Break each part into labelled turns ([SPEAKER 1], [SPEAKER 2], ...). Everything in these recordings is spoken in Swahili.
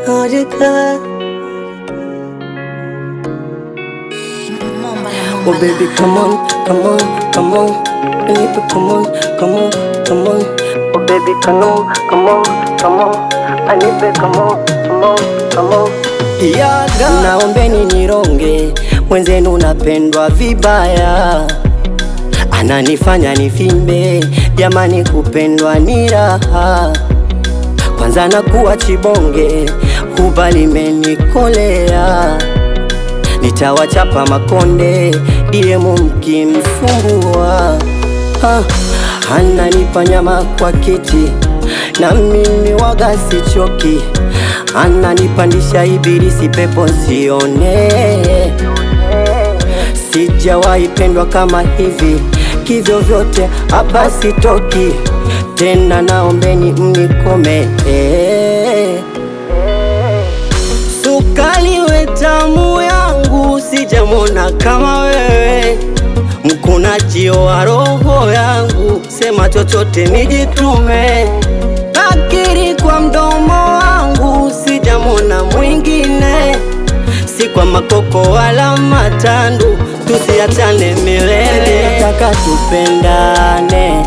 [SPEAKER 1] Oh baby, come on, come on, come on. I need to come on, come on, come on. Oh baby, come on, come on, come on. I need to come on, come on, come on. Yaga, naombeni nironge, mwenzenu napendwa vibaya, ananifanya nifimbe, jamani kupendwa ni raha. Kwanza nakuwa chibonge, hubali menikolea, nitawachapa makonde, DM mkimsumbua. Ananipa nyama kwa kiti, na mimi waga sichoki, ananipandisha ibilisi pepo sione. Sijawahi pendwa kama hivi, kivyo vyote hapa sitoki tena, naombeni mnikome. Sukali we tamu yangu, sijamona kama wewe, mkunaji wa roho yangu, sema chochote nijitume. Nakiri kwa mdomo wangu, sijamona mwingine, si kwa makoko wala matandu, tusiachane milele. Nataka tupendane,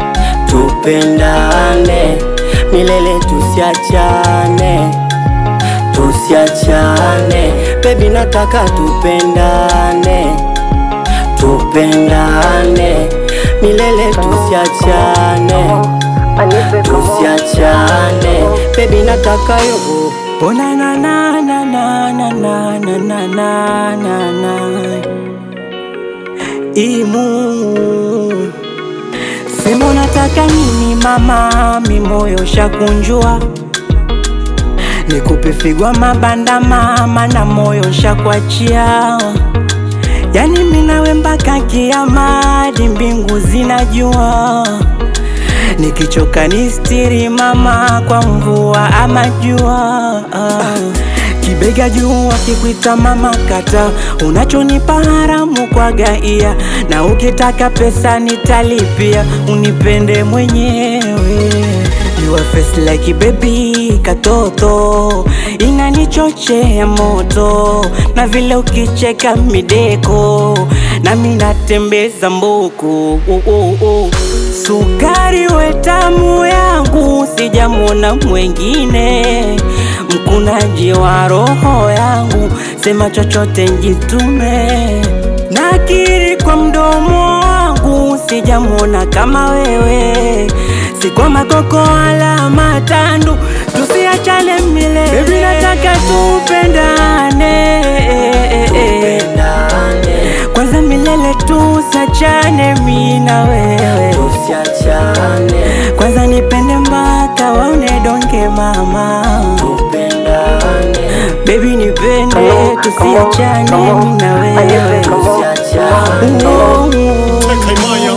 [SPEAKER 1] tupendane milele, tusiachane, tusiachane. Baby nataka tupendane, tupendane milele, tusiachane, tusiachane. Baby nataka yo.
[SPEAKER 2] Oh na na na na na na na na na na na na. Imu sema nataka nini mama, mi moyo shakunjua, nikupe figwa mabanda mama, na moyo shakuachia. Yani minawe mpaka kiama, hadi mbingu zinajua, nikichoka nistiri mama, kwa mvua ama jua. Kibega juu wakikuita mama kata, unachonipa haramu kwa gaia, na ukitaka pesa nitalipia, unipende mwenyewe. You are face like baby katoto, inanichochea moto, na vile ukicheka mideko, na minatembeza mboko. Sukari we tamu yangu, sijamona mwengine, mkunaji wa roho yangu, sema chochote njitume. Nakiri kwa mdomo wangu, sijamona kama wewe, si kwa makoko wala matandu, tusiachane milele. Baby nataka tupendane, kwanza milele tusiachane, mimi na wewe
[SPEAKER 1] tusiachane.
[SPEAKER 2] Kwanza nipende mpaka waone donge mama,
[SPEAKER 1] tupendane.
[SPEAKER 2] Baby nipende, tusiachane, mimi na wewe
[SPEAKER 1] tusiachane.